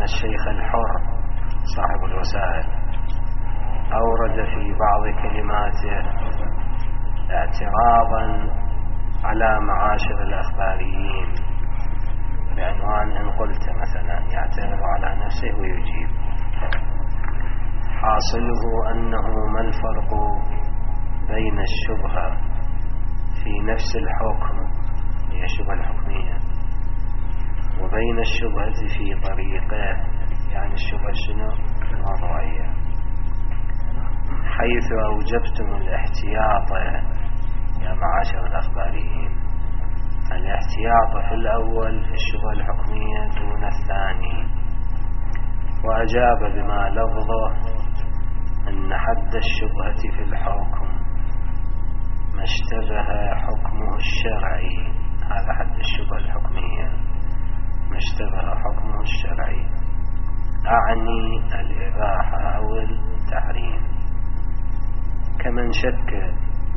الشيخ الحر صاحب الوسائل أورد في بعض كلماته اعتراضا على معاشر الأخباريين بعنوان إن قلت مثلا يعترض على نفسه ويجيب. حاصله أنه ما الفرق بين الشبهة في نفس الحكم هي الشبهة الحكمية وبين الشبهة في طريقه يعني الشبهة شنو الموضوعية، حيث أوجبتم الاحتياط يا معاشر الأخباريين، الاحتياط في الأول في الشبهة الحكمية دون الثاني، وأجاب بما لفظه أن حد الشبهة في الحكم ما اشتبه حكمه الشرعي، هذا حد الشبهة الحكمية ما اشتبه حكمه الشرعي، أعني الإباحة أو التحريم، كمن شك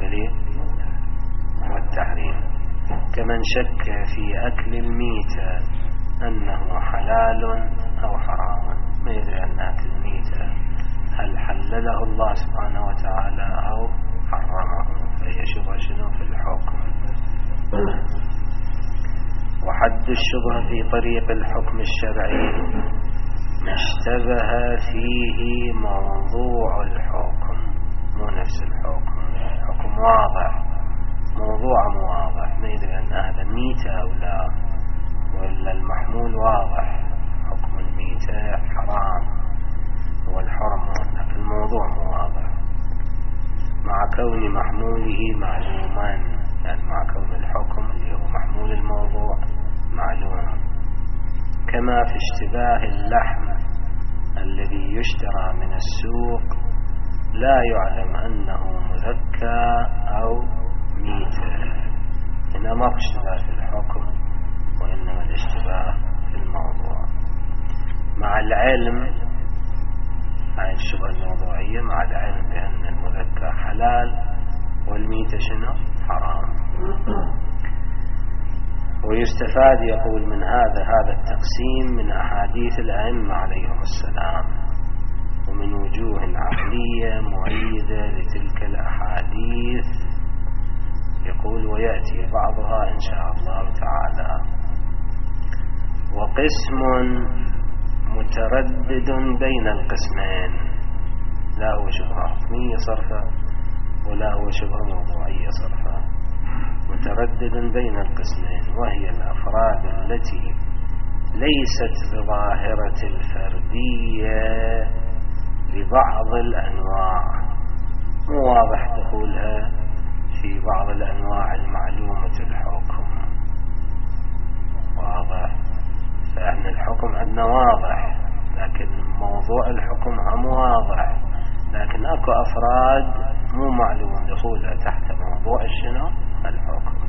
والتحريم كمن شك في أكل الميتة أنه حلال أو حرام، ما يدري أن أكل الميتة هل حلله الله سبحانه وتعالى أو حرمه، فهي شبهة شنو في الحكم. وحد الشبهة في طريق الحكم الشرعي ما اشتبه فيه موضوع الحكم، مو نفس الحكم، الحكم واضح موضوع مو واضح، ما يدري أن هذا ميتة أو لا، وإلا المحمول واضح حكم الميتة حرام والحرم، لكن الموضوع مو واضح مع كون محموله معلوما، يعني مع كون الحكم اللي هو محمول الموضوع معلوم، كما في اشتباه اللحم الذي يشترى من السوق لا يعلم أنه مذكى أو ميتة، هنا ما في اشتباه في الحكم وإنما الاشتباه في الموضوع، مع العلم هاي الشبهة الموضوعية مع العلم بأن المذكى حلال والميتة شنو حرام. ويستفاد يقول من هذا التقسيم من أحاديث الأئمة عليهم السلام ومن وجوه عقلية مؤيدة لتلك الأحاديث، يقول ويأتي بعضها إن شاء الله تعالى. وقسم متردد بين القسمين، لا هو شبهة حكمية صرفة ولا هو شبهة موضوعية صرفة، متردد بين القسمين، وهي الأفراد التي ليست بظاهرة الفردية لبعض الأنواع، مو واضح دخولها في بعض الأنواع المعلومة الحكم، واضح، فإحنا الحكم عندنا واضح لكن موضوع الحكم هم واضح، لكن أكو أفراد مو معلوم دخولها تحت موضوع شنو الحكم،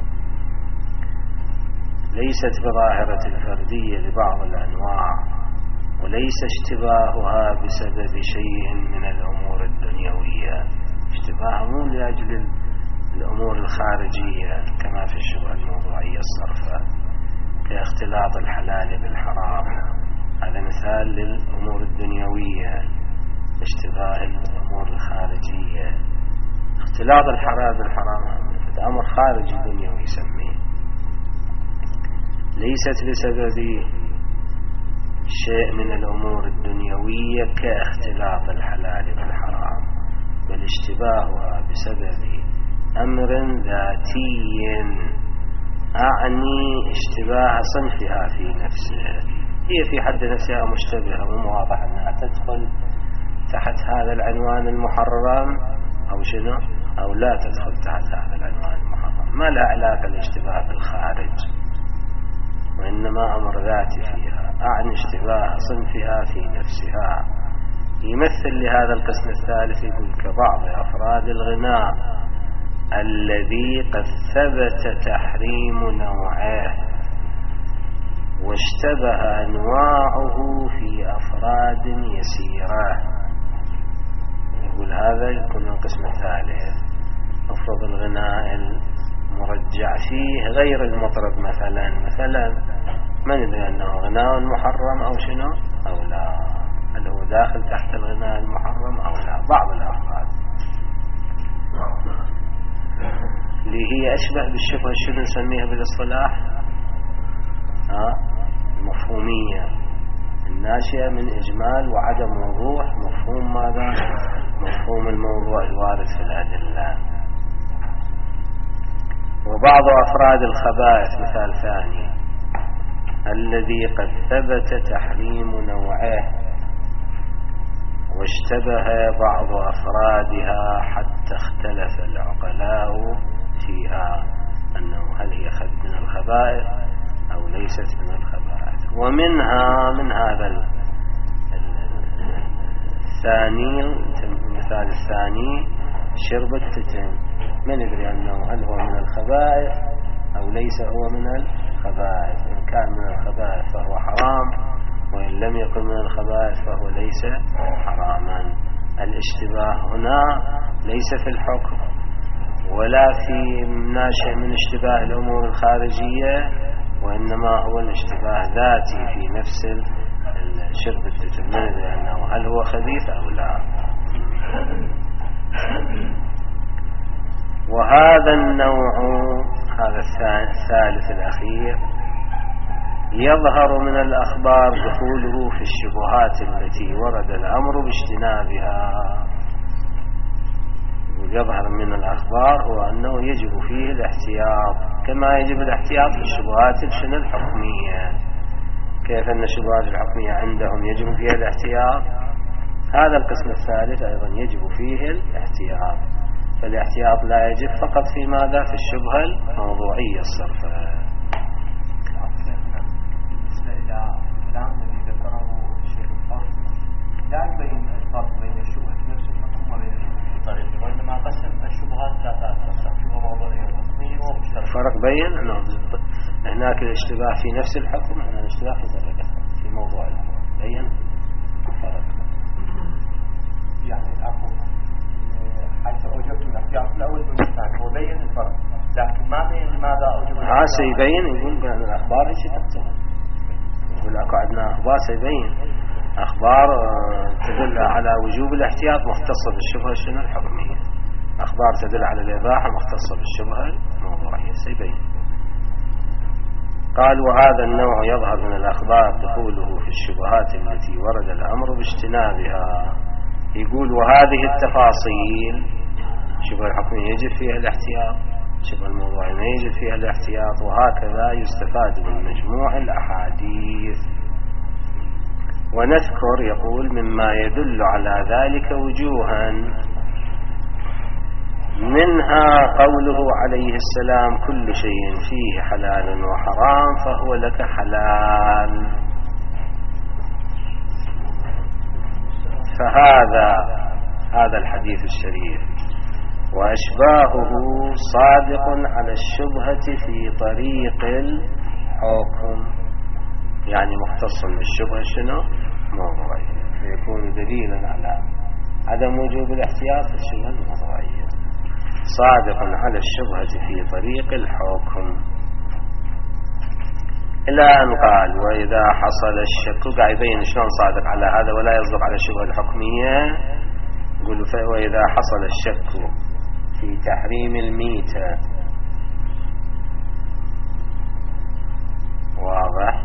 ليست بظاهرة الفردية لبعض الأنواع، وليس اشتباهها بسبب شيء من الأمور الدنيوية، اشتباهها مو لأجل الأمور الخارجية كما في الشبهة الموضوعية الصرفة كاختلاط الحلال بالحرام، هذا مثال للأمور الدنيوية، اشتباه الأمور الخارجية، اختلاط الحلال بالحرام هذا أمر خارجي دنيوي يسميه، ليست بسبب شيء من الأمور الدنيوية كاختلاط الحلال بالحرام، بل اشتباهها بسبب أمر ذاتي، أعني اشتباه صنفها في نفسه، هي في حد نفسها مشتبهة ومواضح أنها تدخل تحت هذا العنوان المحرم أو شنو أو لا تدخل تحت هذا العنوان المحرم، ما لها علاقة الاشتباه بالخارج وإنما أمر ذاتي فيها، أعني اشتباه صنفها في نفسها. يمثل لهذا القسم الثالث يقول كبعض أفراد الغناء الذي قد ثبت تحريم نوعه واشتبه أنواعه في أفراد يسيرة، يقول هذا يكون القسم الثالث، أفرض الغناء المرجع فيه غير المطرب مثلا ما ندري أنه غناء محرم أو شنو أو لا، هل هو داخل تحت الغناء المحرم أو لا. بعض الأفراد اللي هي أشبه بالشبهة، شنو نسميها بالاصطلاح؟ المفهومية الناشئة من إجمال وعدم وضوح مفهوم ماذا؟ مفهوم الموضوع الوارد في الأدلة. وبعض أفراد الخبائث مثال ثاني الذي قد ثبت تحريم نوعه واشتبه بعض أفرادها حتى اختلف العقلاء فيها أنه هل هي من الخبائث أو ليست من الخبائث. ومنها من هذا الثاني المثال الثاني شرب التتن، من يدري أنه هل هو من الخبائث أو ليس هو من الخبائث. إن كان من الخبائث فهو حرام، وإن لم يكن من الخبائث فهو ليس حراما. الاشتباه هنا ليس في الحكم ولا في ناشئ من اشتباه الأمور الخارجية، وإنما هو الاشتباه ذاتي في نفس شرب التتن، لأنه هل هو خبيث أو لا. وهذا النوع هذا الثالث الأخير يظهر من الأخبار دخوله في الشبهات التي ورد الأمر باجتنابها. يظهر من الأخبار هو أنه يجب فيه الاحتياط، كما يجب الاحتياط في الشبهات الحكمية. كيف أن الشبهات الحكمية عندهم يجب فيها الاحتياط، هذا القسم الثالث أيضا يجب فيه الاحتياط. فالاحتياط لا يجب فقط في ماذا؟ في الشبهة الموضوعية الصرفة. الكلام الذي ذكره الشيخ الفاضل لا يبين الفرق بين الشبهة في نفس الحكم وبين الشبهة في طريقه، وإنما قسم الشبهات ثلاثة أقسام: شبهة موضوعية وحكمية ومشتركة. الفرق بين أنه هناك الاشتباه في نفس الحكم، هنا الاشتباه في طريقه في موضوع الحكم. بين الفرق يعني أقول حيث أوجبت الاحتياط الأول بالمثال وبين الفرق، لكن ما بين لماذا أوجب الاحتياط. سيبين يقول بأن الأخبار ايش تقتضي. يقول أكو عندنا أخبار سيبين أخبار تدل على وجوب الاحتياط مختصة بالشبهة شنو الحكمية، أخبار تدل على الإباحة مختصة بالشبهة الموضوعية سيبين. قال وهذا النوع يظهر من الأخبار دخوله في الشبهات التي ورد الأمر باجتنابها. يقول وهذه التفاصيل الشبهة الحكمية يجب فيها الاحتياط، الشبهة الموضوعية ما يجب فيها الاحتياط، وهكذا يستفاد من مجموع الأحاديث. ونذكر يقول مما يدل على ذلك وجوها، منها قوله عليه السلام كل شيء فيه حلال وحرام فهو لك حلال. فهذا الحديث الشريف وأشباهه صادق على الشبهة في طريق الحكم، يعني مختص بالشبهة شنو موضوعية، فيكون دليلا على عدم وجوب الاحتياط في الشبهة الموضوعية، صادق على الشبهة في طريق الحكم. إلى أن قال وإذا حصل الشك، قاعد يبين شلون صادق على هذا ولا يصدق على الشبهة الحكمية. يقول وإذا حصل الشك في تحريم الميتة، واضح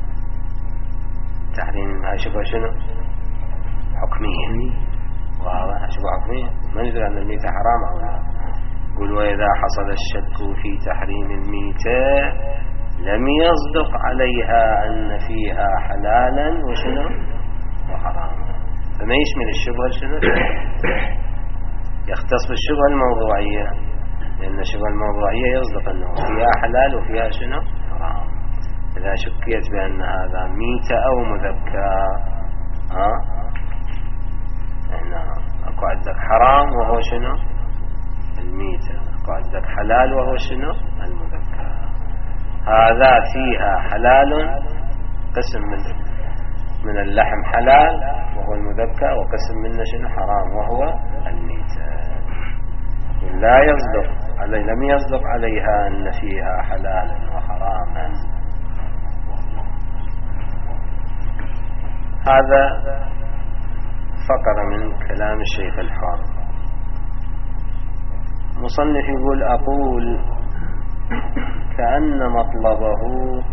تحريم هاي شبهة شنو حكمية، واضح شبهة حكمية ما ندري أن الميتة حرام أو لا. يقول وإذا حصل الشك في تحريم الميتة لم يصدق عليها أن فيها حلالا وشنو وحراما، فما يشمل الشبهة شنو يختص بالشبهة الموضوعية، لأن الشبهة الموضوعية يصدق أنه فيها حلال وفيها شنو حرام. إذا شكيت بأن هذا ميتة أو مذكى هنا أكو عندك حرام وهو شنو الميتة، أكو عندك حلال وهو شنو المذكى. هذا فيها حلال قسم من اللحم حلال وهو المذكى، وقسم منه شنو حرام وهو الميتة. لم يصدق عليها أن فيها حلالا وحراما. هذا فقرة من كلام الشيخ الحر. مصنف يقول: أقول كأن مطلبه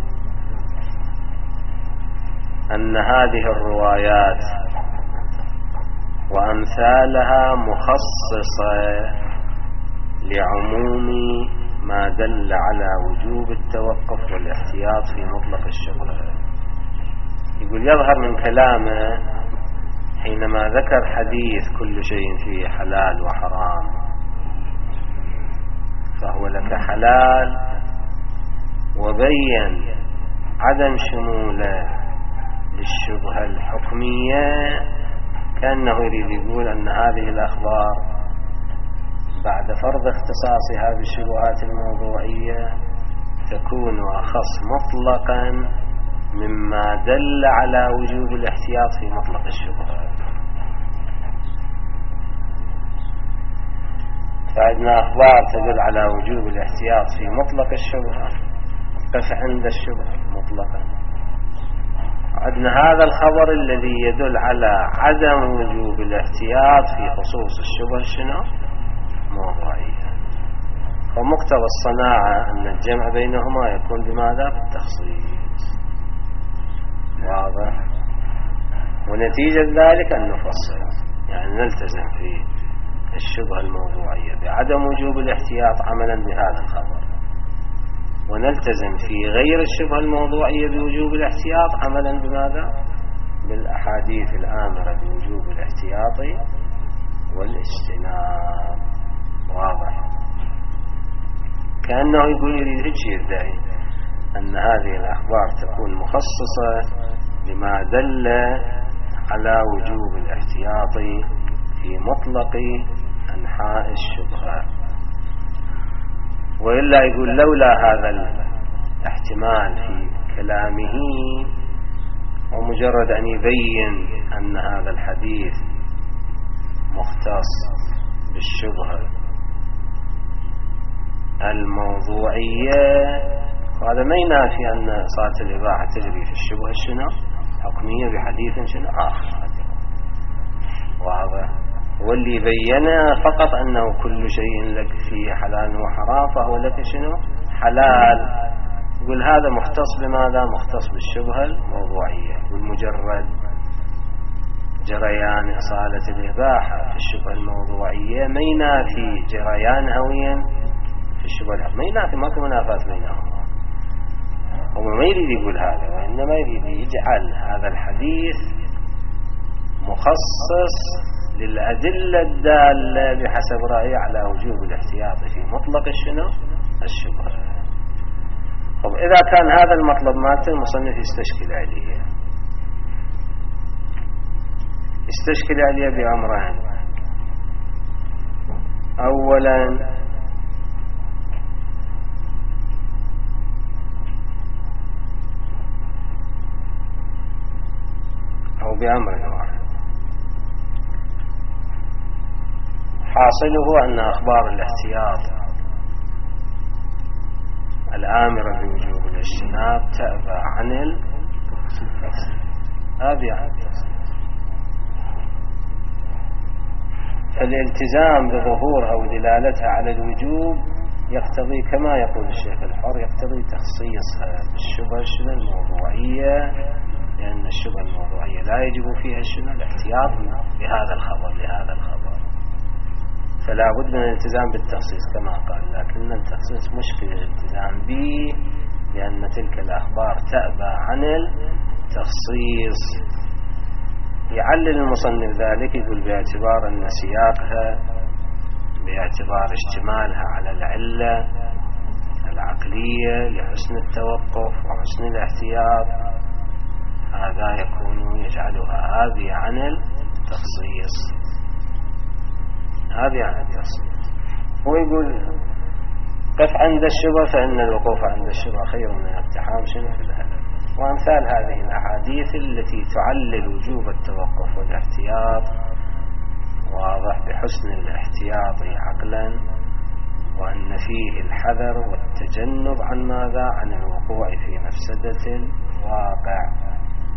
أن هذه الروايات وأمثالها مخصصة لعموم ما دل على وجوب التوقف والاحتياط في مطلق الشبهة. يقول يظهر من كلامه حينما ذكر حديث كل شيء فيه حلال وحرام فهو لك حلال، وبين عدم شموله للشبهة الحكمية، كأنه يريد يقول أن هذه الأخبار بعد فرض اختصاصها بالشبهات الموضوعية تكون أخص مطلقا مما دل على وجوب الاحتياط في مطلق الشبهات. فعندنا أخبار تدل على وجوب الاحتياط في مطلق الشبهة، قف عند الشبهة مطلقا. عندنا هذا الخبر الذي يدل على عدم وجوب الاحتياط في خصوص الشبهة شنو؟ موضوعية. ومقتضى الصناعة أن الجمع بينهما يكون بماذا؟ بالتخصيص. واضح؟ ونتيجة ذلك أن نفصل، يعني نلتزم في الشبهة الموضوعية بعدم وجوب الاحتياط عملا بهذا الخبر، ونلتزم في غير الشبهة الموضوعية بوجوب الاحتياط عملا بماذا؟ بالأحاديث الآمرة بوجوب الاحتياط والاجتناب. واضح؟ كأنه يقول يريد هيك يدعي أن هذه الأخبار تكون مخصصة لما دل على وجوب الاحتياط في مطلق أنحاء الشبهة. وإلا يقول لولا هذا الاحتمال في كلامه ومجرد أن يبين أن هذا الحديث مختص بالشبهة الموضوعية، وهذا ما ينافي أن صلاة الإباحة تجري في الشبهة شنو؟ حكمية بحديث شنو آخر. واضح؟ واللي بينا فقط أنه كل شيء لك فيه حلال وحرام فهو لك شنو؟ حلال. يقول هذا مختص بماذا؟ مختص بالشبهة الموضوعية، والمجرد جريان إصالة الإباحة في الشبهة الموضوعية ما ينافي جريان هويا في الشبهة الحكمية، ما ينافي، ماكو منافاة بينهما. هو ما يريد يقول هذا، وإنما يريد يجعل هذا الحديث مخصص للأدلة الدالة بحسب رأيه على وجوب الاحتياط في مطلق شنو؟ الشبهة. طب إذا كان هذا المطلب مالته المصنف يستشكل عليه، يستشكل عليه بأمرين. أولا أو بأمر واحد، حاصله أن أخبار الاحتياط الآمرة بوجوب الاجتناب تأبى عن التفصيل. أبي عن التفصيل. فالالتزام بظهورها ودلالتها على الوجوب يقتضي كما يقول الشيخ الحر يقتضي تخصيصها بالشبهة شنو الموضوعية، لأن الشبهة الموضوعية لا يجب فيها شنو الاحتياط بهذا الخبر لهذا الخبر، فلا بد من الالتزام بالتخصيص كما قال. لكن التخصيص مشكل الالتزام به، لأن تلك الأخبار تأبى عن التخصيص. يعلل المصنف ذلك، يقول باعتبار أن سياقها باعتبار اشتمالها على العلة العقلية لحسن التوقف وحسن الاحتياط، هذا يكون يجعلها آبية عن التخصيص، آبية عن التخصيص. ويقول قف عند الشبهة فإن الوقوف عند الشبهة خير من الاقتحام شنو في الهدف. وأمثال هذه الأحاديث التي تعلل وجوب التوقف والاحتياط واضح بحسن الاحتياط عقلا، وأن فيه الحذر والتجنب عن ماذا؟ عن الوقوع في مفسدة الواقع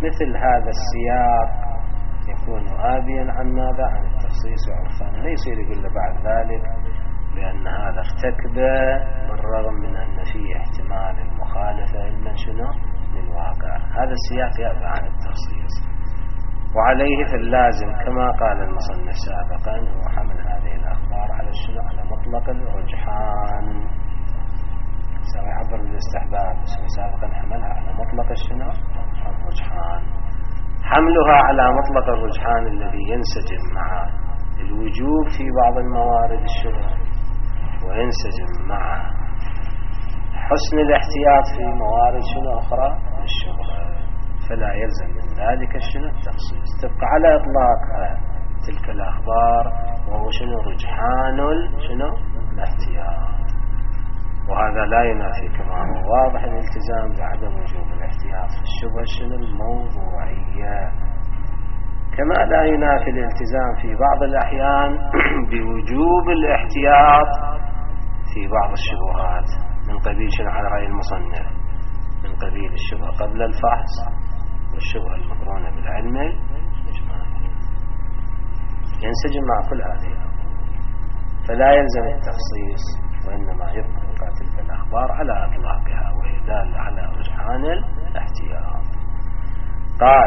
مثل هذا السياق يكون آبيا عن ماذا؟ عن التخصيص وعرفان. لا يصير يقول له بعد ذلك بأن هذا ارتكب بالرغم من أن فيه احتمال المخالفة من شنو؟ للواقع. هذا السياق يأبى عن التخصيص. وعليه فاللازم كما قال المصنف سابقا هو حمل هذه الأخبار على شنو؟ على مطلق الرجحان. سوى يعبر بالاستحباب بس سابقا حملها على مطلق الشنو؟ الرجحان. حملها على مطلق الرجحان الذي ينسجم مع الوجوب في بعض الموارد الشبهة وينسجم مع حسن الاحتياط في موارد شنو أخرى الشبهة، فلا يلزم من ذلك الشنو؟ التخصيص. تبقى على إطلاقها تلك الأخبار وهو شنو؟ رجحان شنو؟ الاحتياط. وهذا لا ينافي كما هو واضح الالتزام بعدم وجوب الاحتياط في الشبهة شنو؟ الموضوعية، كما لا ينافي الالتزام في بعض الأحيان بوجوب الاحتياط في بعض الشبهات من قبيل شنو؟ على رأي المصنف من قبيل الشبهة قبل الفحص والشبهة المقرونة بالعلم الإجمالي، ينسجم مع كل هذه، فلا يلزم التخصيص وإنما يبقى تلك الأخبار على إطلاقها وهي دالة على رجحان الاحتياط. قال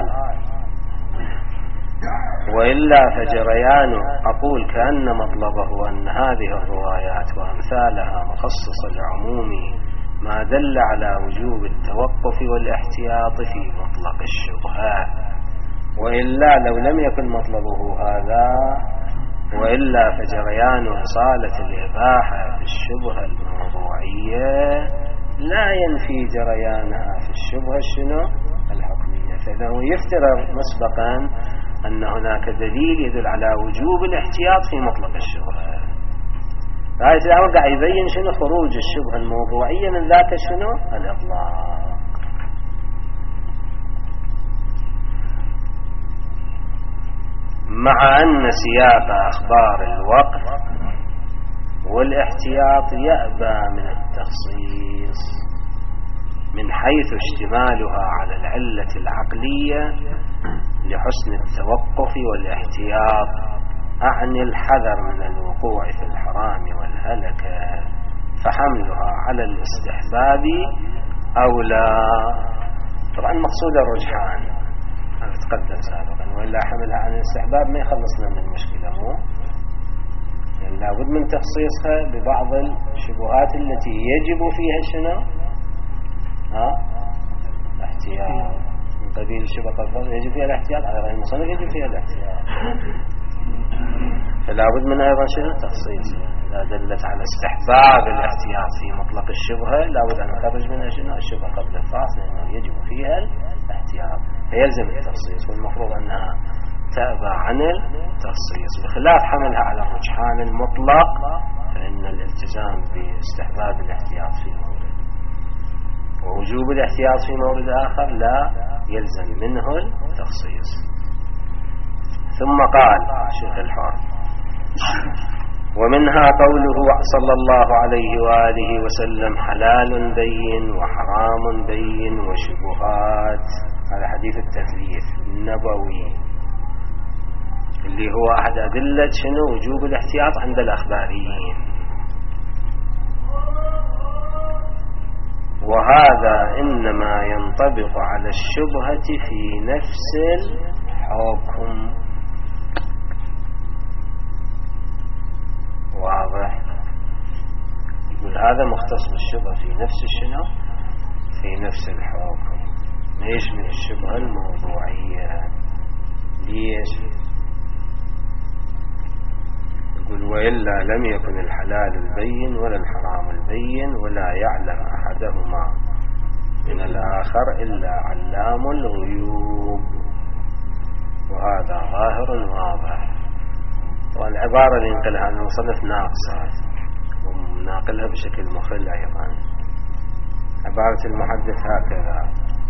وإلا فجريان، أقول كأن مطلبه أن هذه الروايات وأمثالها مخصصة لعموم ما دل على وجوب التوقف والاحتياط في مطلق الشبهة، وإلا لو لم يكن مطلبه هذا وإلا فجريان إصالة الإباحة في الشبهة الموضوعية لا ينفي جريانها في الشبهة شنو؟ الحكمية. فإذا هو يفترض مسبقا أن هناك دليل يدل على وجوب الاحتياط في مطلق الشبهة، هذا الأمر قاعد يبين شنو؟ خروج الشبهة الموضوعية من ذاك شنو؟ الإطلاق. مع أن سياق أخبار الوقف والاحتياط يأبى من التخصيص من حيث اشتمالها على العلة العقلية لحسن التوقف والاحتياط، أعني الحذر من الوقوع في الحرام والهلكة، فحملها على الاستحباب أولى. طبعا مقصود الرجحان هذا تقدم سابقا، وإلا حملها على الاستحباب ما يخلصنا من المشكلة، مو يعني لابد من تخصيصها ببعض الشبهات التي يجب فيها شنو؟ الاحتياط من قبيل الشبهة الفضل يجب فيها الاحتياط، على رأي المصنف يجب فيها الاحتياط، فلا بد من أيضا شنو؟ تخصيص. إذا دلت على استحباب الاحتياط في مطلق الشبهة لا بد أن نخرج منها شنو؟ الشبهة قبل الفحص، لأنه يجب فيها الاحتياط، فيلزم التخصيص، والمفروض أنها تأبى عن التخصيص، بخلاف حملها على الرجحان المطلق فإن الالتزام باستحباب الاحتياط في مورد ووجوب الاحتياط في مورد آخر لا يلزم منه التخصيص. ثم قال شيخ الحر ومنها قوله صلى الله عليه وآله وسلم حلال بين وحرام بين وشبهات، على حديث التثليث النبوي اللي هو أحد أدلة شنو؟ وجوب الاحتياط عند الأخباريين. وهذا إنما ينطبق على الشبهة في نفس الحكم. واضح؟ يقول هذا مختص بالشبهة في نفس الشنو؟ في نفس الحكم، ما يشمل الشبهة الموضوعية. ليش؟ يقول وإلا لم يكن الحلال البين ولا الحرام البين ولا يعلم أحدهما من الآخر إلا علام الغيوب، وهذا ظاهر واضح. والعبارة اللي ينقلها عن المصنف ناقصة وناقلها بشكل مخل أيضا. عبارة المحدث هكذا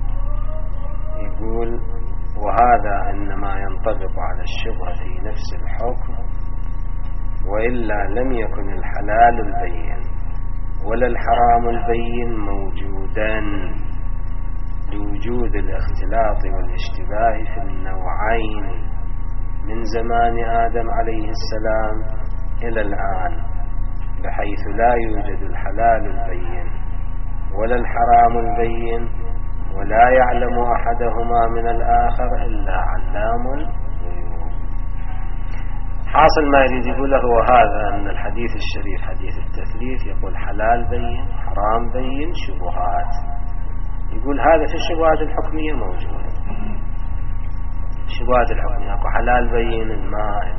يقول وهذا إنما ينطبق على الشبهة في نفس الحكم وإلا لم يكن الحلال البين ولا الحرام البين موجودا لوجود الاختلاط والاشتباه في النوعين من زمان آدم عليه السلام إلى الآن، بحيث لا يوجد الحلال البين ولا الحرام البين، ولا يعلم أحدهما من الآخر إلا علام الغيوب. حاصل ما يريد يقوله هو هذا، أن الحديث الشريف حديث التثليث يقول حلال بين حرام بين شبهات. يقول هذا في الشبهات الحكمية موجود. الشبهات الحكمية أكو حلال بين الماء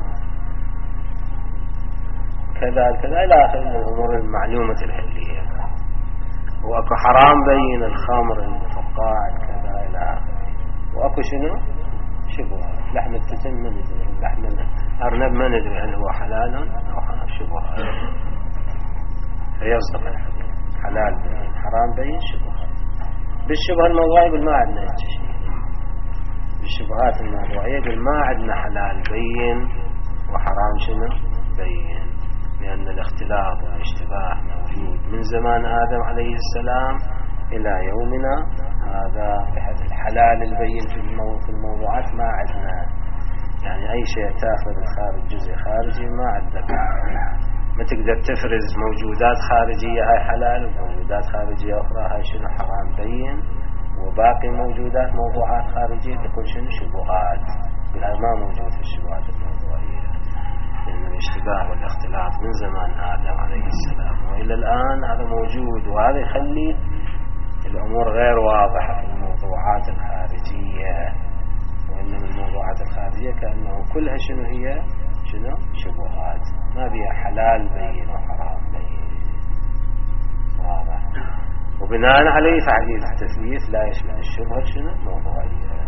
كذا كذا إلى آخر من الأمور المعلومة الحلية، وأكو حرام بين الخمر المفقع كذا إلى آخره، وأكو شنو شبهات. لحم التتن ما ندري، لحم الأرنب ما ندري هل هو حلال أو حرام، شبهات. فيصدق الحديث حلال بين حرام بين شبهات. بالشبهة الموضوعية يقول ما عندنا شيء. بالشبهات الموضوعية يقول ما عندنا حلال بين وحرام شنو بين، لأن الاختلاط والاشتباه موجود من زمان آدم عليه السلام إلى يومنا هذا، بحيث الحلال البين في الموضوعات ما عندنا. يعني أي شيء تأخذ الخارج جزء خارجي ما عندك، ما تقدر تفرز موجودات خارجية هاي حلال وموجودات خارجية أخرى هاي شنو حرام بين، وباقي موجودات موضوعات خارجية تكون شنو شبهات. هذا ما موجود في الشبهات الموضوعية، لأن الاشتباه والاختلاط من زمان آدم عليه السلام وإلى الآن هذا موجود، وهذا يخلي الأمور غير واضحة في الموضوعات الخارجية. وإنما الموضوعات الخارجية كأنه كلها شنو هي شنو شبهات، ما بيها حلال بين وحرام بين، واضح. وبناء عليه فحديث التثليث لا يشمل الشبهة شنو موضوعية.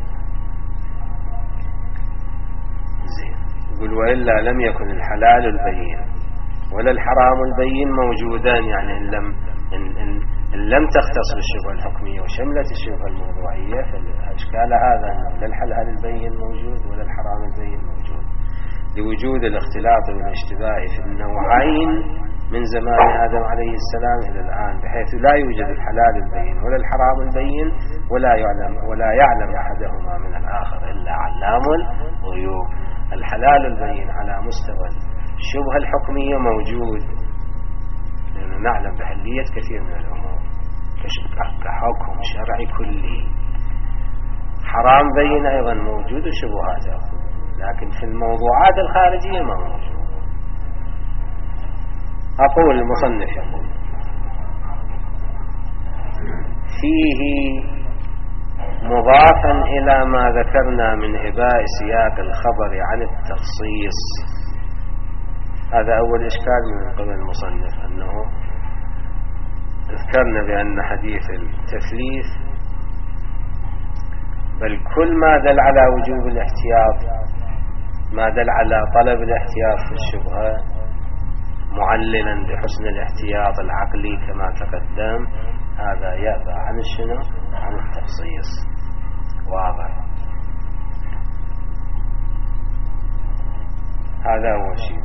زين. يقول وإلا لم يكن الحلال البين ولا الحرام البين موجودان، يعني إن لم تختص بالشبهة الحكمية وشملت الشبهة الموضوعية، فالإشكال هذا أنه لا الحلال البين موجود ولا الحرام البين موجود، لوجود الاختلاط والاشتباه في النوعين من زمان آدم عليه السلام إلى الآن، بحيث لا يوجد الحلال البين ولا الحرام البين، ولا يعلم أحدهما من الآخر إلا علام الغيوب. الحلال البين على مستوى الشبهة الحكمية موجود، لأنه نعلم بحلية كثير من الأمور كحكم شرعي كلي. حرام بين أيضا موجود وشبهات، لكن في الموضوعات الخارجية ما موجود. أقول المصنف يقول فيه مضافا إلى ما ذكرنا من إباء سياق الخبر عن التخصيص. هذا أول إشكال من قبل المصنف، أنه ذكرنا بأن حديث التثليث بل كل ما دل على وجوب الاحتياط، ما دل على طلب الاحتياط في الشبهة معللا بحسن الاحتياط العقلي كما تقدم، هذا يأبى عن الشنو عن التخصيص. واضح. هذا أول شيء.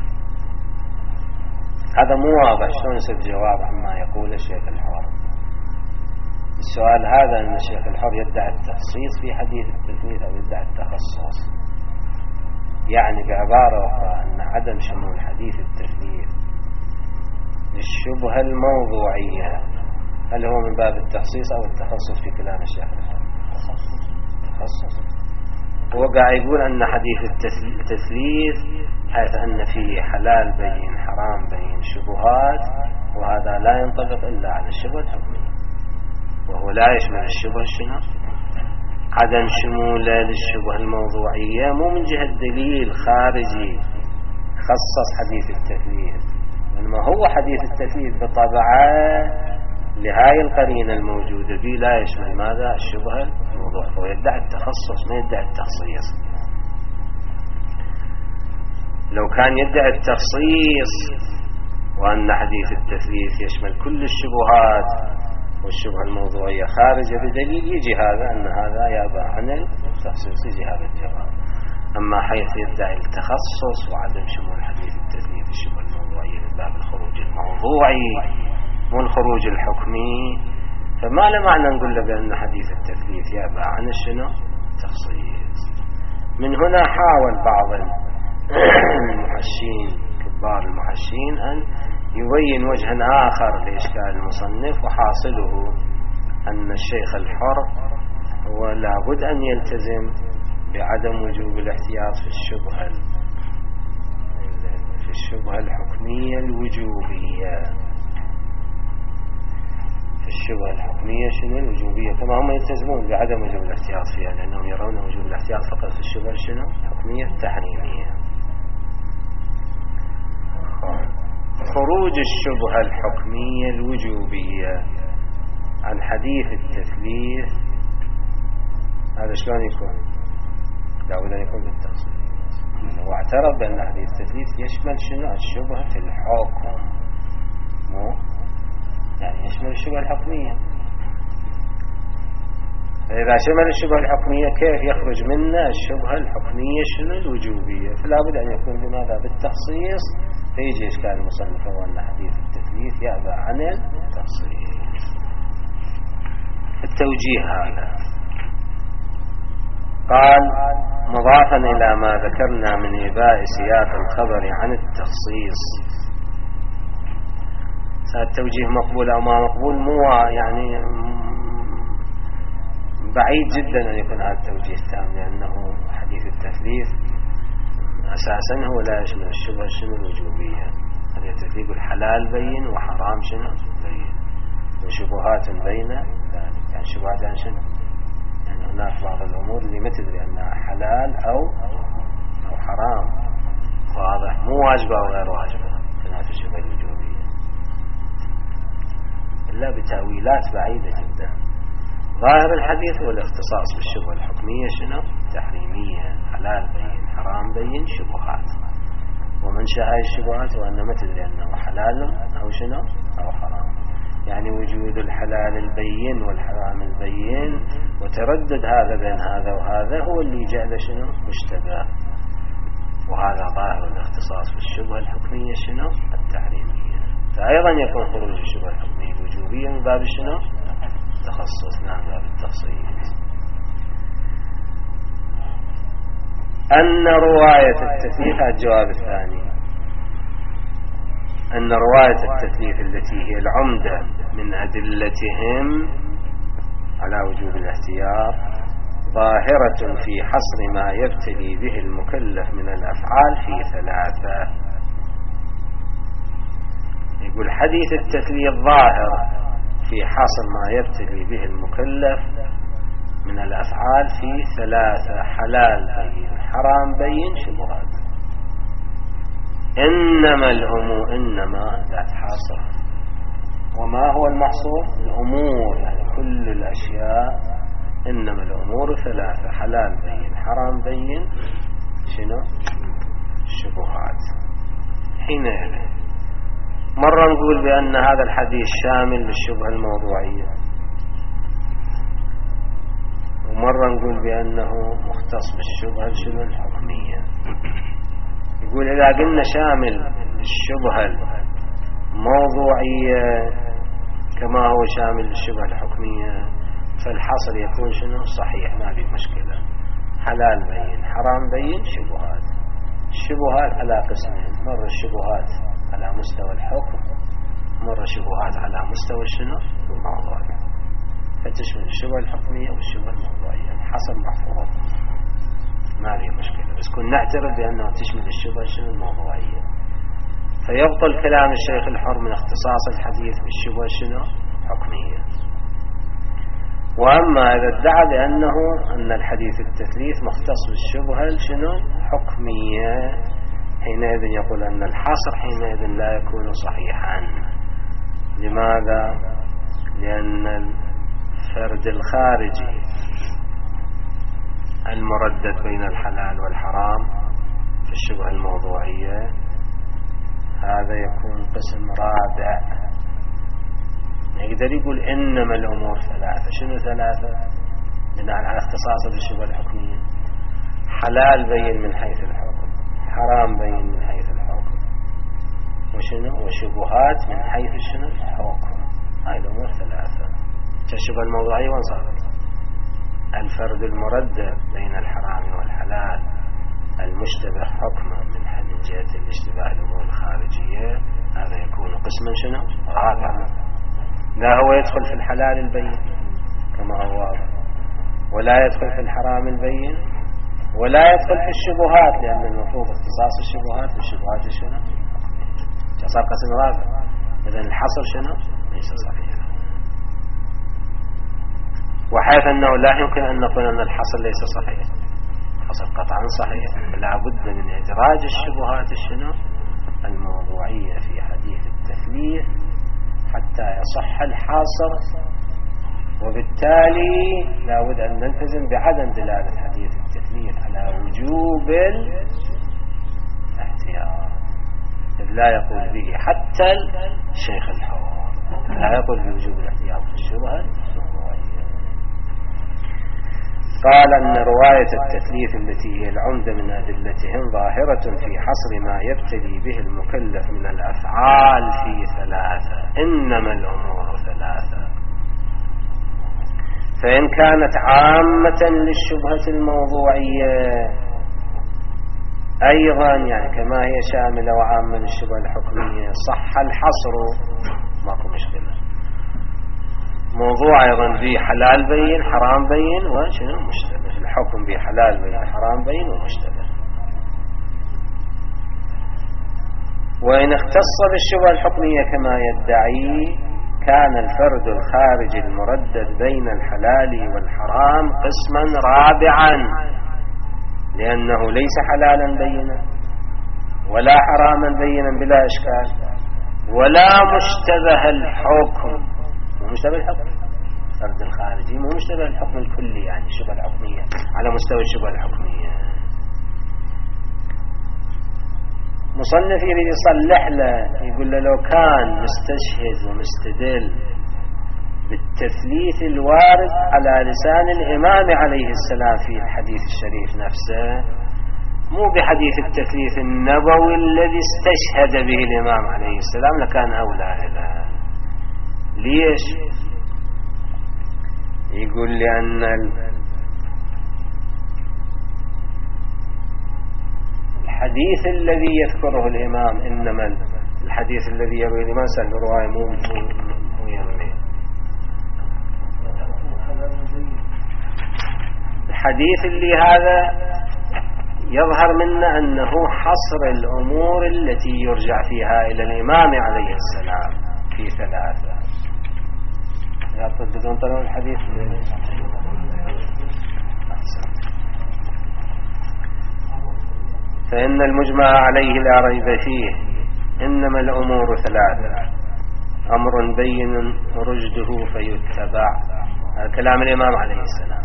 هذا مو واضح، شلون يصير جواب عما يقول الشيخ الحر؟ السؤال هذا أن الشيخ الحر يدعي التخصيص في حديث التثليث أو يدعي التخصص، يعني بعبارة أخرى أن عدم شمول حديث التثليث للشبهة الموضوعية هل هو من باب التخصيص أو التخصص في كلام الشيخ الحر؟ تخصص. هو قاعد يقول أن حديث التثليث حيث أن فيه حلال بين حرام بين شبهات، وهذا لا ينطبق إلا على الشبهة الحكمية، وهو لا يشمل الشبهة شنو عدم شموله للشبهة الموضوعية، مو من جهة دليل خارجي خصص حديث التثليث، إنما هو حديث التثليث بطبعه لهاي القرينة الموجودة به لا يشمل ماذا الشبهة الموضوع. هو يدعي التخصص ما يدعي التخصيص. لو كان يدعي التخصيص وأن حديث التثليث يشمل كل الشبهات والشبهة الموضوعية خارجة بدليل، يجي هذا أن هذا يابى عن التخصيص، يجي هذا الجواب. أما حيث يدعي التخصص وعدم شمول حديث التثليث الشبهة الموضوعية من باب الخروج الموضوعي مو الخروج الحكمي، فما له معنى نقول له بأن حديث التثليث يأبى عن الشنو تخصيص. من هنا حاول بعض المحشين كبار المحشين أن يبين وجها آخر لإشكال المصنف، وحاصله أن الشيخ الحر هو لابد أن يلتزم بعدم وجوب الاحتياط في الشبهة الحكمية الوجوبية. في الشبهة الحكمية شنو الوجوبية، كما هم يلتزمون بعدم وجوب الاحتياط فيها، لأنهم يرون وجوب الاحتياط فقط في الشبهة شنو الحكمية التحريمية. خروج الشبهة الحكمية الوجوبية عن حديث التثليث هذا شلون يكون؟ لابد أن يكون بالتخصيص. هو اعترف بأن حديث التثليث يشمل شنو الشبهة في الحكم، مو يعني يشمل الشبهة الحكمية. فإذا شمل الشبهة الحكمية كيف يخرج منا الشبهة الحكمية شنو الوجوبية؟ فلا بد أن يكون بماذا بالتخصيص. فيجي إشكال المصنف هو أن حديث التثليث يأبى عن التخصيص. التوجيه هذا قال مضافا إلى ما ذكرنا من إباء سياق الخبر عن التخصيص. التوجيه مقبول أو ما مقبول مو يعني بعيد جدا أن يكون هذا التوجيه تام، لأنه حديث التثليث أساسا هو لا يشمل الشبهة شنو الوجوبية. حديث التثليث يقول حلال بين وحرام شنو بين وشبهات بين ذلك. يعني شبهات يعني شنو؟ يعني هناك بعض الأمور اللي ما تدري أنها حلال أو حرام، واضح، مو واجبة أو غير واجبة في الشبهة الوجوبية إلا بتأويلات بعيدة جدا. ظاهر الحديث هو الاختصاص بالشبهة الحكمية شنو تحريمية، حلال بين حرام بين شبهات. ومنشأ هذه الشبهات هو أن ما تدري أنه حلال أو شنو أو حرام. يعني وجود الحلال البين والحرام البين وتردد هذا بين هذا وهذا هو اللي جعل شنو مشتبه. وهذا ظاهر الاختصاص بالشبهة الحكمية شنو التحريمية. فأيضا يكون خروج الشبهة الحكمية الوجوبية من باب شنو تخصص، نعم باب التخصيص. أن رواية التثليث الجواب الثاني، أن رواية التثليث التي هي العمدة من أدلتهم على وجوب الاحتياط ظاهرة في حصر ما يبتلي به المكلف من الأفعال في ثلاثة. يقول حديث التثليث ظاهر في حصر ما يبتلي به المكلف من الأفعال في ثلاثة: حلال بين حرام بين شبهات. إنما الأمور، إنما ذات حاصر. وما هو المحصور؟ الأمور، يعني كل الأشياء. إنما الأمور ثلاثة: حلال بين حرام بين شنو شبهات. حينئذ مرة نقول بأن هذا الحديث شامل للشبهة الموضوعية، ومرة نقول بأنه مختص بالشبهة شنو الحكمية. يقول إذا قلنا شامل للشبهة الموضوعية كما هو شامل للشبهة الحكمية، فالحصر يكون شنو صحيح، ما في مشكلة. حلال بين حرام بين شبهات. الشبهات على قسمين: مرة الشبهات على مستوى الحكم، مرة شبهات على مستوى شنو الموضوعية. فتشمل الشبهة الحكمية والشبهة الموضوعية. حصر محفوظ ما في مشكلة، بس كنا نعترف بأنه تشمل الشبهة شنو الموضوعية. فيبطل كلام الشيخ الحر من اختصاص الحديث بالشبهة شنو حكمية. وأما إذا ادعى بأنه أن الحديث التثليث مختص بالشبهة شنو حكمية، حينئذ يقول أن الحصر حينئذ لا يكون صحيحا. لماذا؟ لأن الفرد الخارجي المردد بين الحلال والحرام في الشبهة الموضوعية هذا يكون قسم رابع. يقدر يقول إنما الأمور ثلاثة. شنو ثلاثة؟ بناء على اختصاصه بالشبهة الحكمية: حلال بين من حيث الحكم، حرام بين من حيث الحكم، وشنو وشبهات من حيث شنو الحكم. هاي الأمور ثلاثة. الشبهة الموضوعية وين صارت؟ الفرد المردد بين الحرام والحلال المشتبه حكمه من جهة الاشتباه الأمور الخارجية، هذا يكون قسما شنو؟ رابعا. لا هو يدخل في الحلال البين كما هو واضح، ولا يدخل في الحرام البين، ولا يدخل في الشبهات، لأن المفروض اختصاص الشبهات بالشبهات شنو؟ صار قسم رابع. إذن الحصر شنو؟ ليس صحيح. وحيث أنه لا يمكن أن نقول أن الحصر ليس صحيح، الحصر قطعا صحيح، لا بد من إدراج الشبهات الشنو؟ الموضوعية في حديث التثليث حتى يصح الحاصر، وبالتالي لا بد أن نلتزم بعدم دلالة حديث التثليث على وجوب الاحتياط، إذ لا يقول به حتى الشيخ الحوار، لا يقول بوجوب الاحتياط في الشبهة الموضوعية. قال أن رواية التثليث التي هي العمدة من أدلتهم ظاهرة في حصر ما يبتلي به المكلف من الأفعال في ثلاثة، إنما الأمور ثلاثة. فإن كانت عامة للشبهة الموضوعية أيضا يعني كما هي شاملة وعامة للشبهة الحكمية صح الحصر، ماكو مشكلة. موضوع أيضا به حلال بين حرام بين وشنو مشتبه، الحكم به حلال بين حرام بين ومشتبه. وإن اختص بالشبهة الحكمية كما يدعي كان الفرد الخارج المردد بين الحلال والحرام قسما رابعا، لأنه ليس حلالا بينا ولا حراما بينا بلا إشكال ولا مشتبه الحكم. مو مشتبه الحكم الفرد الخارجي، مو مشتبه الحكم الكلي، يعني الشبهة الحكمية على مستوى الشبهة الحكمية. مصنف يريد يصلح له، يقول له لو كان مستشهد ومستدل بالتثليث الوارد على لسان الإمام عليه السلام في الحديث الشريف نفسه، مو بحديث التثليث النبوي الذي استشهد به الإمام عليه السلام، لكان أولى له. ليش؟ يقول لأن الحديث الذي يذكره الإمام، إنما الحديث الذي يروي الإمام سأل رواية مو يروي. الحديث اللي هذا يظهر منا أنه حصر الأمور التي يرجع فيها إلى الإمام عليه السلام في ثلاثة. بدون طلب الحديث فإن المجمع عليه لا ريب فيه، إنما الأمور ثلاثة: أمر بين رشده فيتبع، هذا كلام الإمام عليه السلام،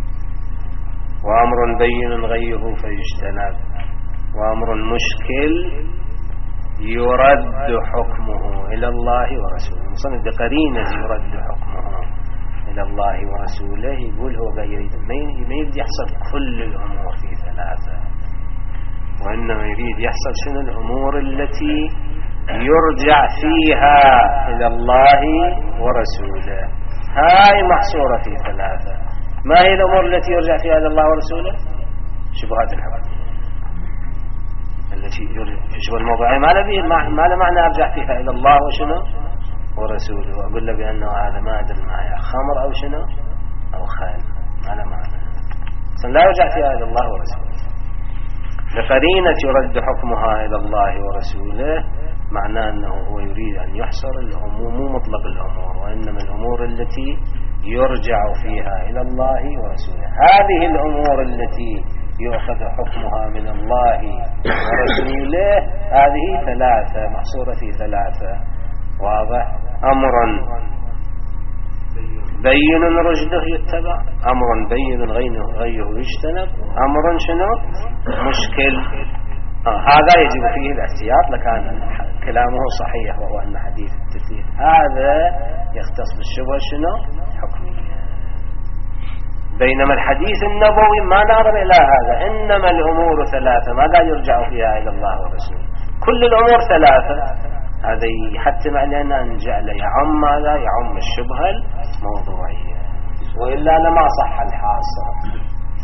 وأمر بين غيه فيجتنب، وأمر مشكل يرد حكمه إلى الله ورسوله. مصنف بقرينة يرد حكمه إلى الله ورسوله، يقول هو ما يريد يحصل كل الأمور في ثلاثة، وإنما يريد يحصل شنو الأمور التي يرجع فيها إلى الله ورسوله، هاي محصورة في ثلاثة. ما هي الأمور التي يرجع فيها إلى الله ورسوله؟ شبهات الحكم التي في شبه الموضوعية ما له معنى أرجع فيها إلى الله وشنو ورسوله، وأقول له بأنه هذا ما أدري معي خمر أو شنو أو خيل، ما له معنى، لا يرجع فيها إلى الله ورسوله. لقرينة يرد حكمها إلى الله ورسوله معناه أنه هو يريد أن يحصر الأمور، مو مطلق الأمور، وإنما الأمور التي يرجع فيها إلى الله ورسوله. هذه الأمور التي يؤخذ حكمها من الله ورسوله هذه ثلاثة، محصورة في ثلاثة، واضح؟ أمر بين رشده يتبع، أمر بين غيه يجتنب، أمر شنو مشكل هذا يجب فيه الاحتياط، لكان كلامه صحيح، وهو أن حديث التثليث هذا يختص بالشبهة شنو حكمية. بينما الحديث النبوي ما نظر إلى هذا، إنما الأمور ثلاثة، ما قال يرجع فيها إلى الله ورسوله، كل الأمور ثلاثة، هذا يحتم علينا أن جعل يعم ماذا؟ يعم الشبهة الموضوعية، وإلا لما صح الحاصل.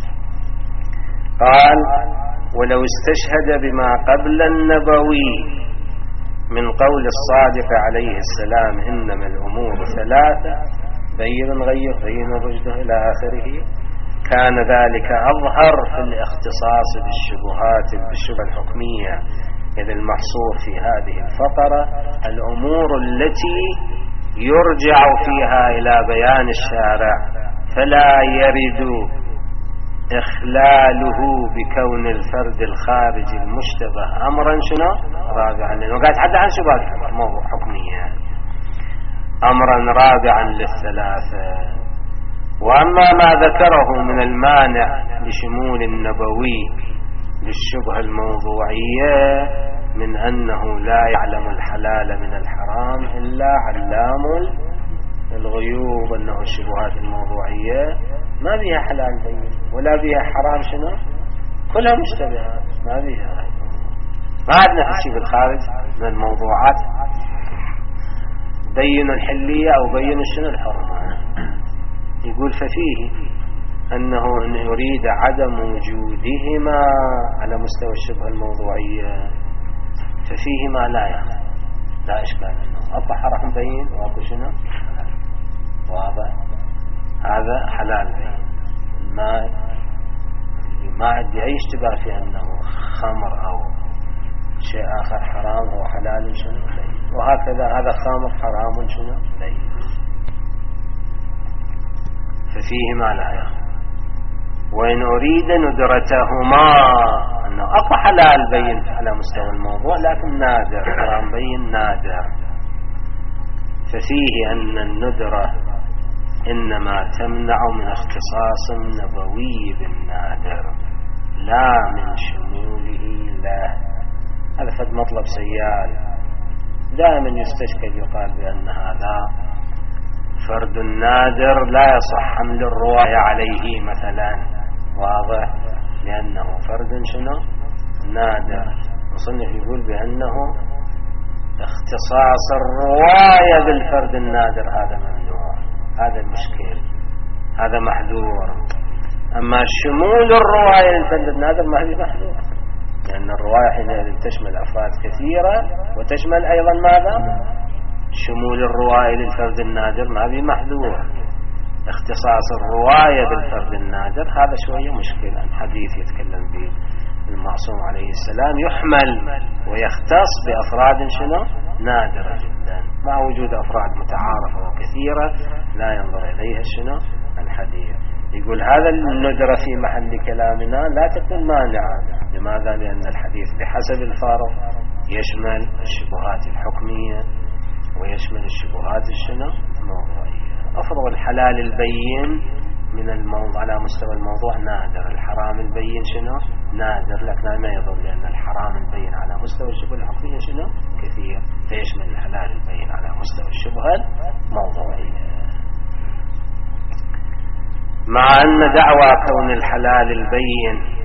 قال: ولو استشهد بما قبل النبوي من قول الصادق عليه السلام: إنما الأمور ثلاثة، بين غير بين رشده إلى آخره، كان ذلك أظهر في الاختصاص بالشبهة الحكمية، إذ المحصور في هذه الفقرة الأمور التي يرجع فيها إلى بيان الشارع، فلا يرد إخلاله بكون الفرد الخارجي المشتبه أمرا شنو؟ رابعا، لأنه قاعد حتى عن شبهات حكمية، أمرا رابعا للثلاثة. وأما ما ذكره من المانع لشمول النبوي للشبهة الموضوعية من أنه لا يعلم الحلال من الحرام إلا علام الغيوب، أنه الشبهات الموضوعية ما بيها حلال بين ولا بيها حرام شنو، كلها مشتبهات، ما بيها، ما عندنا في شيء بالخارج من الموضوعات بين الحلية أو بين شنو الحرمة. يقول: ففيه أنه إن يريد عدم وجودهما على مستوى الشبهة الموضوعية ففيهما لا إشكال، أنه الطهارة بين وأكو شنو واضح، هذا حلال بين. الماء ما عندي أي اشتباه في أنه خمر أو شيء آخر حرام هو حلال شنو بين، وهكذا هذا خمر حرام شنو بين، ففيهما لا يخفى. وإن أريد ندرتهما أنه أقوى حلال بين على مستوى الموضوع لكن نادر، حرام بين نادر، ففيه أن الندرة إنما تمنع من اختصاص النبوي بالنادر لا من شموله له. هذا فد مطلب سيال دائما يستشكل، يقال بأن هذا فرد نادر لا يصح حمل الرواية عليه مثلا، واضح، لأنه فرد شنو نادر. مصنف يقول بأنه اختصاص الرواية بالفرد النادر هذا ممنوع، هذا المشكل، هذا محذور. أما شمول الرواية للفرد النادر ما هي محذور، لأن الرواية حينئذ تشمل أفراد كثيرة وتشمل أيضا ماذا؟ شمول الرواية للفرد النادر ما هي محذور. اختصاص الرواية بالفرد النادر هذا شوية مشكلة. حديث يتكلم به المعصوم عليه السلام يحمل ويختص بأفراد شنو نادرة جدا، مع وجود أفراد متعارفة وكثيرة لا ينظر إليها شنو الحديث. يقول هذا الندرة في محل كلامنا لا تكون مانعة. لماذا؟ لأن الحديث بحسب الفارق يشمل الشبهات الحكمية ويشمل الشبهات الشنو الموضوعية. أفرض الحلال البين من الموضوع على مستوى الموضوع نادر، الحرام البين شنو نادر، لكن ما يضر، لأن الحرام البين على مستوى الشبهة الحكمية شنو كثير، فيشمل الحلال البين على مستوى الشبهة الموضوعية. مع أن دعوى كون الحلال البين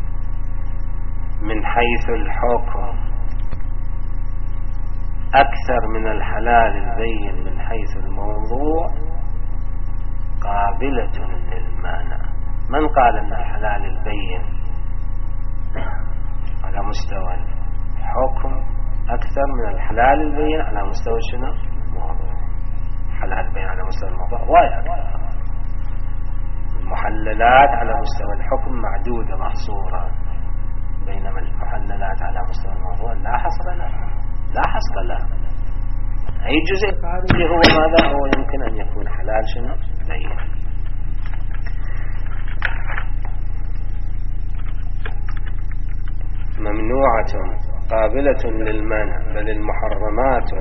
من حيث الحكم أكثر من الحلال البين من حيث الموضوع قابلة للمانع. من قال أن الحلال البين على مستوى الحكم أكثر من الحلال البين على مستوى شنو الموضوع؟ الحلال البين على مستوى الموضوع وايد. المحللات على مستوى الحكم معدودة محصورة، بينما المحللات على مستوى الموضوع لا حصر لها، لا حصر لها. أي جزء خارجي هو ماذا؟ هو يمكن أن يكون حلال شنو بين. ممنوعة قابلة للمنع، بل المحرمات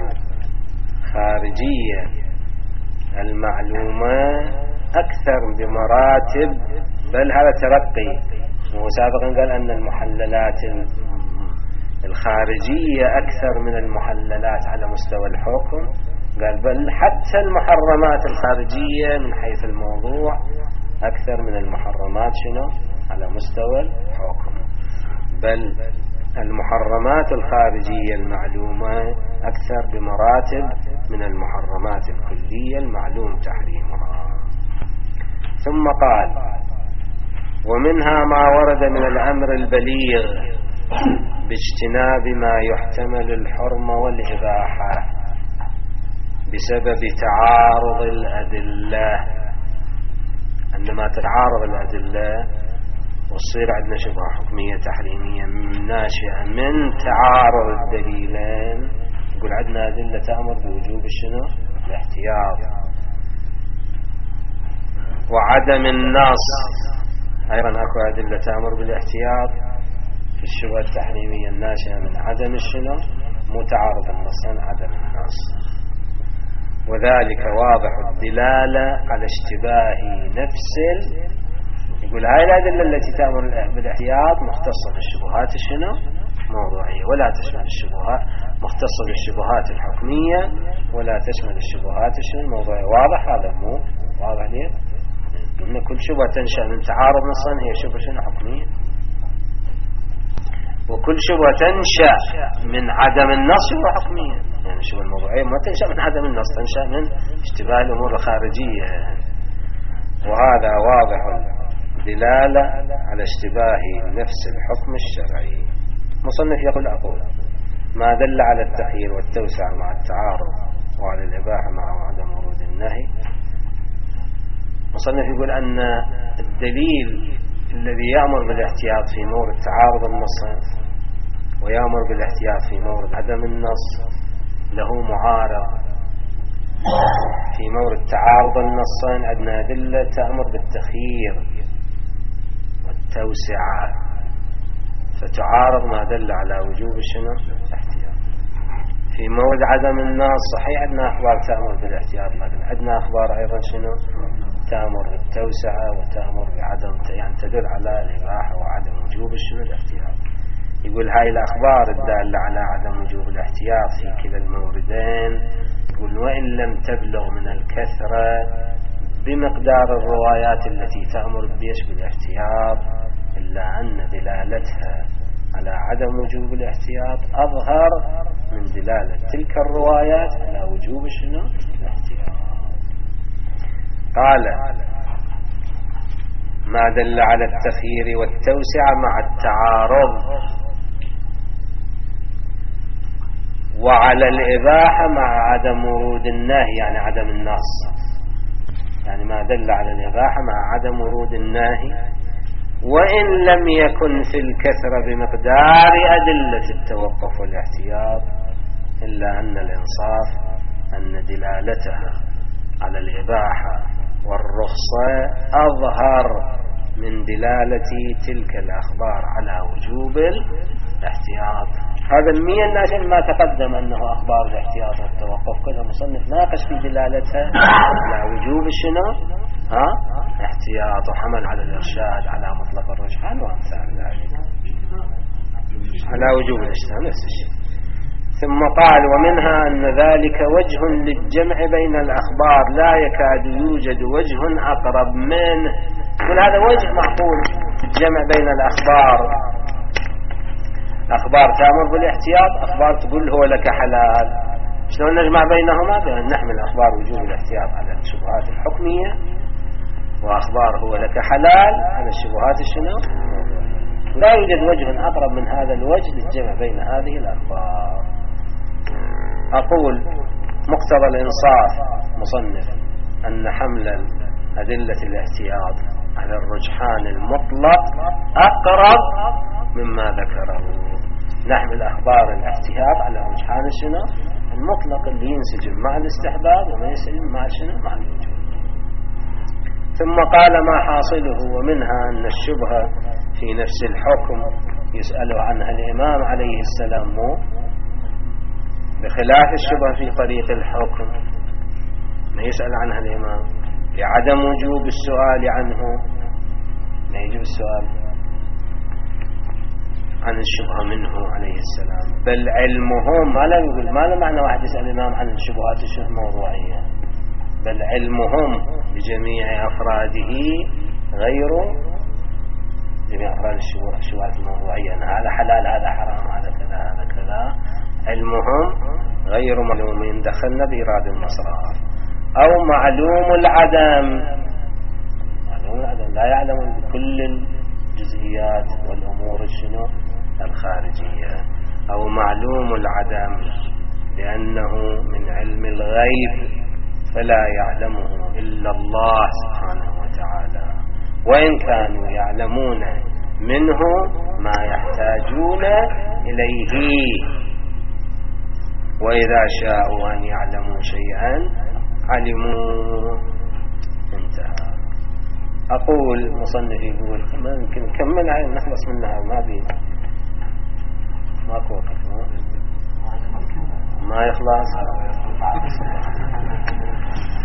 خارجية المعلومة أكثر بمراتب، بل هذا ترقي. وسابقا قال أن المحللات الخارجية أكثر من المحللات على مستوى الحكم، قال بل حتى المحرمات الخارجية من حيث الموضوع أكثر من المحرمات شنو على مستوى الحكم. بل المحرمات الخارجية المعلومة أكثر بمراتب من المحرمات الكلية المعلوم تحريمها. ثم قال: ومنها ما ورد من الأمر البليغ باجتناب ما يحتمل الحرمة والإباحة بسبب تعارض الأدلة. عندما تتعارض الأدلة وتصير عندنا شبهة حكمية تحريمية ناشئة من تعارض الدليلين، يقول عندنا أدلة تأمر بوجوب الشنو؟ الاحتياط. وعدم النص أيضا أكو أدلة تأمر بالاحتياط في الشبهة التحريمية الناشئة من عدم الشنو؟ متعارض النصين عدم النص. وذلك واضح الدلالة على اشتباه نفس يقول هاي الأدلة التي تأمر بالاحتياط مختصة بالشبهات الشنو؟ موضوعية، ولا تشمل الشبهات، مختصة بالشبهات الحكمية ولا تشمل الشبهات الشنو؟ الموضوعية. واضح هذا؟ مو واضح ليه؟ إن كل شبهة تنشأ من تعارض نصين هي شبهة شنو؟ حكمية. وكل شبهة تنشأ من عدم النص شبهة حكمية. يعني الشبهة الموضوعية ما تنشأ من عدم النص، تنشأ من اشتباه الأمور الخارجية. وهذا واضح دلالة على اشتباه نفس الحكم الشرعي. مصنف يقول: أقول ما دل على التخيير والتوسع مع التعارض وعلى الإباحة مع عدم ورود النهي. مصنف يقول أن الدليل الذي يأمر بالاحتياط في مورد تعارض النصين ويأمر بالاحتياط في مورد عدم النص له معارض. في مورد تعارض النصين عندنا أدلة تأمر بالتخيير والتوسعة، فتعارض ما دل على وجوب الشنو؟ الاحتياط. في مورد عدم النص صحيح عندنا أخبار تأمر بالاحتياط، لكن عندنا أخبار أيضا شنو؟ تأمر بالتوسعة وتأمر بعدم، يعني تدل على الإباحة وعدم وجوب الشنو؟ الاحتياط. يقول هاي الأخبار الدالة على عدم وجوب الاحتياط في كلا الموردين، يقول وإن لم تبلغ من الكثرة بمقدار الروايات التي تأمر بيش بالاحتياط، إلا أن دلالتها على عدم وجوب الاحتياط أظهر من دلالة تلك الروايات على وجوب شنو؟ الاحتياط. قال: ما دل على التخيير والتوسعة مع التعارض وعلى الإباحة مع عدم ورود النهي، يعني عدم النص. يعني ما دل على الإباحة مع عدم ورود النهي وإن لم يكن في الكثرة بمقدار أدلة التوقف والاحتياط، إلا أن الإنصاف أن دلالتها على الإباحة والرخصة أظهر من دلالة تلك الأخبار على وجوب الاحتياط. هذا المية الناشئ ما تقدم أنه أخبار الاحتياط والتوقف، كذا مصنف ناقش في دلالتها على وجوب الشنو؟ احتياط، وحمل على الإرشاد على مطلق الرجحان وأمثال ذلك، على وجوب الاحتياط نفس الشيء. ثم قال: ومنها أن ذلك وجه للجمع بين الأخبار لا يكاد يوجد وجه أقرب منه. وهذا وجه معقول الجمع بين الأخبار، أخبار تأمر بالاحتياط، أخبار تقول هو لك حلال. شلون نجمع بينهما؟ بأن نحمل أخبار وجوب الاحتياط على الشبهات الحكمية، وأخبار هو لك حلال على الشبهات الشنو؟ لا يوجد وجه أقرب من هذا الوجه للجمع بين هذه الأخبار. أقول مقتضى الإنصاف مصنف أن حمل أدلة الاحتياط على الرجحان المطلق أقرب مما ذكره. نحمل أخبار الاحتياط على الرجحان الشنو؟ المطلق اللي ينسجم مع الاستحباب وما ينسجم مع الشنو؟ مع الوجوب. ثم قال: ما حاصله ومنها أن الشبهة في نفس الحكم يسأل عنها الإمام عليه السلام، بخلاف الشبهة في طريق الحكم ما يسأل عنها الإمام، لعدم وجوب السؤال عنه، ما يجب السؤال عن الشبهة منه عليه السلام، بل علمهم. ما لا يقول ما لا معنى واحد يسأل الإمام عن الشبهات الشبهة الموضوعية، بل علمهم بجميع أفراده غير جميع أفراد الشبهات الموضوعية أن هذا حلال هذا حرام هذا كذا هذا كذا، علمهم غير معلوم دخلنا بإيراد المصرف. أو معلوم العدم، معلوم العدم لا يعلم بكل الجزئيات والأمور الخارجية. أو معلوم العدم لأنه من علم الغيب فلا يعلمه إلا الله سبحانه وتعالى، وإن كانوا يعلمون منه ما يحتاجون إليه، وإذا شاءوا أن يعلموا شيئا علموا. انتهى. أقول مصنف يقول ما يمكن نكمل عين نخلص منها، ما بين ماكو وقت ما يخلص.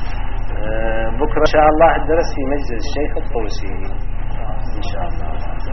بكرة إن شاء الله الدرس في مجلس الشيخ الطوسي إن شاء الله.